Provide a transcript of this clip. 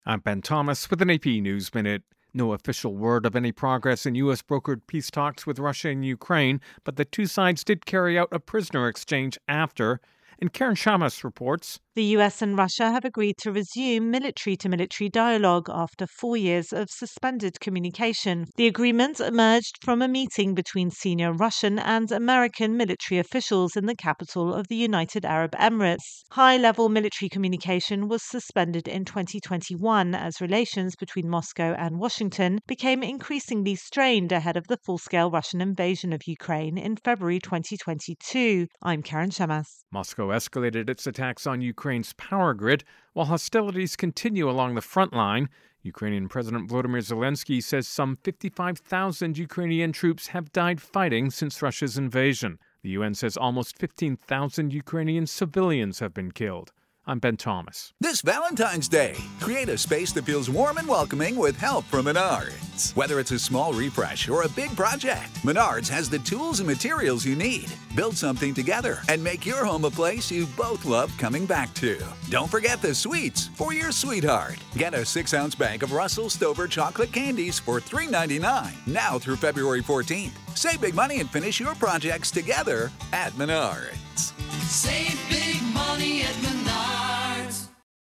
I'm Ben Thomas with an AP News Minute. No official word of any progress in U.S.-brokered peace talks with Russia and Ukraine, but the two sides did carry out a prisoner exchange after. And Karen Shamas reports. The US and Russia have agreed to resume military-to-military dialogue after 4 years of suspended communication. The agreement emerged from a meeting between senior Russian and American military officials in the capital of the United Arab Emirates. High-level military communication was suspended in 2021 as relations between Moscow and Washington became increasingly strained ahead of the full-scale Russian invasion of Ukraine in February 2022. I'm Karen Shamas. Moscow escalated its attacks on Ukraine's power grid while hostilities continue along the front line. Ukrainian President Volodymyr Zelensky says some 55,000 Ukrainian troops have died fighting since Russia's invasion. The UN says almost 15,000 Ukrainian civilians have been killed. I'm Ben Thomas. This Valentine's Day, create a space that feels warm and welcoming with help from Menards. Whether it's a small refresh or a big project, Menards has the tools and materials you need. Build something together and make your home a place you both love coming back to. Don't forget the sweets for your sweetheart. Get a 6-ounce bag of Russell Stover chocolate candies for $3.99 now through February 14th. Save big money and finish your projects together at Menards. Save big.